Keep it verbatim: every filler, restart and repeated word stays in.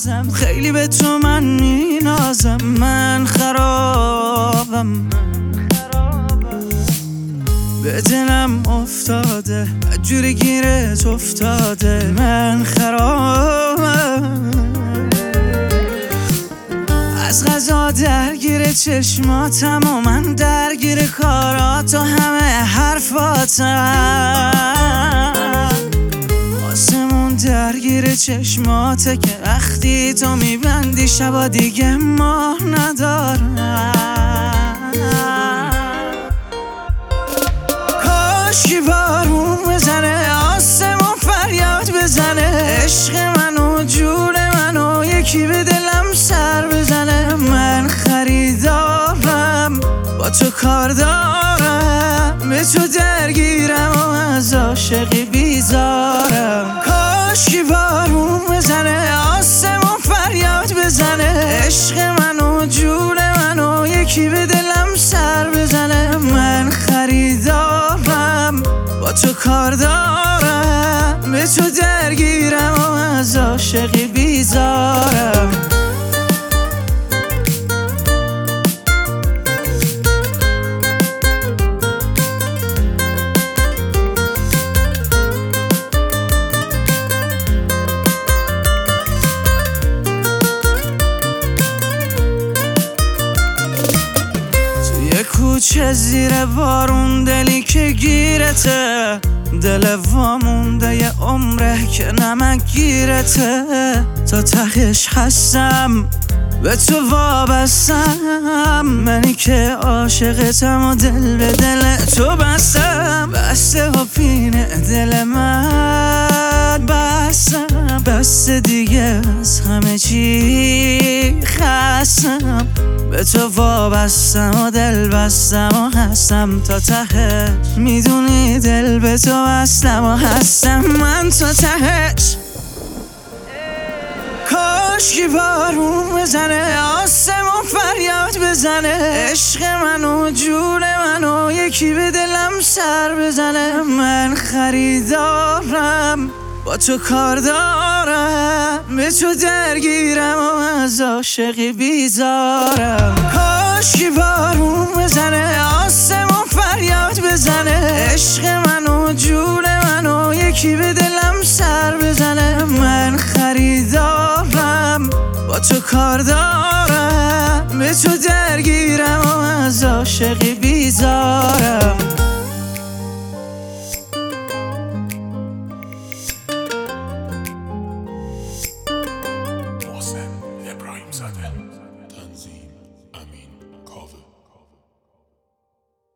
بازم، خیلی به تو من مینازم. من خرابم، به دلم افتاده جوری گیرت افتاده. من خرابم، از غذا درگیر چشماتم و من درگیر کارات و همه حرفاتم. آسمون درگیر چشماته که وقتی تو میبندی شبا دیگه ماه ندارم. کاشکی بارون بزنه، آسمون فریاد بزنه، عشق منو جون منو یکی به دلم سر بزنه. من خریدارم، با تو کار دارم، به تو درگیرم و از عاشقی بیزارم. کاشکی بارون بزنه، آسمون فریاد بزنه، عشق منو جون منو یکی به دلم سر بزنه. من خریدارم، با تو کار دارم، به تو درگیرم و از عاشقی بیزارم. کوچه زیر بارون دلی که گیرته، دل وامونده یه عمره که نمک گیرته. تا تهش هستم، به تو وابستم، منی که عاشقتم و دل به دل تو بستم. بسته و پینه دل من بستم، بسته دیگه از همه چی خستم. به تو وابستم و دل بستم و هستم تا تهش، میدونی دل به تو بستم و هستم من تا تهش. کاشکی بارون بزنه، آسمون فریاد بزنه، عشق منو جون منو یکی به دلم سر بزنه. من خریدارم، با تو کار دارم، به تو درگیرم و از عاشقی بیزارم. کاشکی بارون بزنه، آسمون فریاد بزنه، عشق منو جون منو یکی به دلم سر بزنه. من خریدارم، با تو کار دارم، به تو درگیرم و از عاشقی بیزارم.